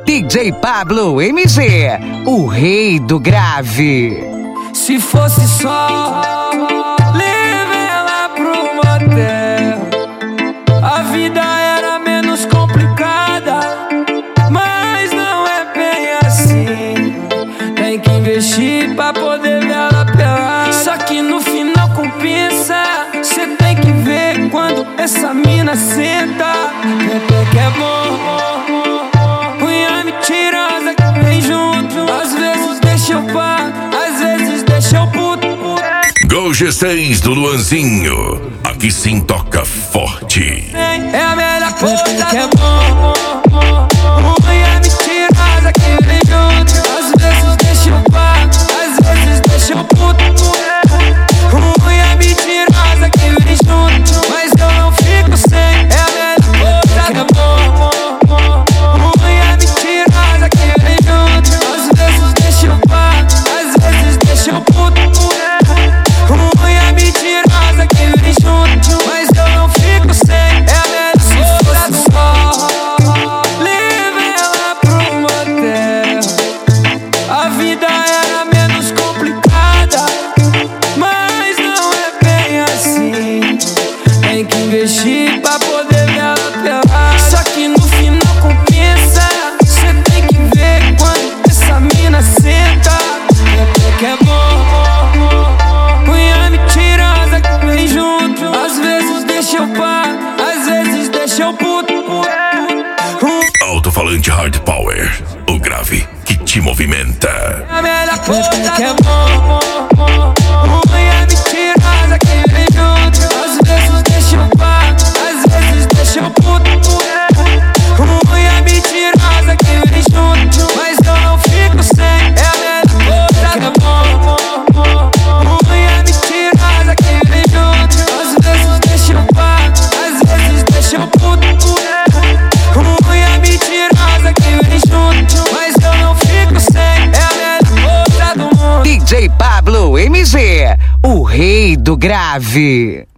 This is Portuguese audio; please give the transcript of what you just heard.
DJ Pablo MG, o rei do grave. Se fosse só levar ela pro motel, a vida era menos complicada. Mas não é bem assim. Tem que investir pra poder ver ela pelada. Só que no final compensa. Cê tem que ver quando essa mina senta. Que é bom. Punha mentirosa que vem junto. Às vezes deixa eu pá, às vezes deixa eu puto. Gol G6 do Luanzinho. Aqui sim toca forte. É a melhor coisa que é bom. Punha mentirosa que vem junto. Às vezes deixa eu pá, às vezes deixa eu puto. Punha mentirosa que vem junto, mas eu não fico sem. É a melhor coisa que é bom. Punha mentirosa que vem junto. Às vezes deixa eu pá, às vezes deixa eu puto. Punha mentirosa que vem junto, mas eu não fico sem. É a melhor coisa só. Levei ela pro motel. A vida era menos complicada, mas não é bem assim. Tem que investir pra poder ver ela pelada. Só que no final compensa. Cê tem que ver quando essa mina senta. Que é bom. Punha mentirosa que vem junto. Às vezes deixa eu pá, às vezes deixa eu puto. Alto-falante Hard Power, o grave que te movimenta. A melhor coisa que é bom. Punha mentirosa que vem junto. Às vezes deixa eu pá, às vezes deixa eu puto. Punha mentirosa que vem junto, mas eu não fico sem. É a melhor coisa que é bom. Punha mentirosa que vem junto. Às vezes deixa eu pá, às vezes deixa eu puto. Punha mentirosa que vem junto, mas eu não fico sem. É a melhor coisa do mundo. DJ Pablo MG, o rei do grave.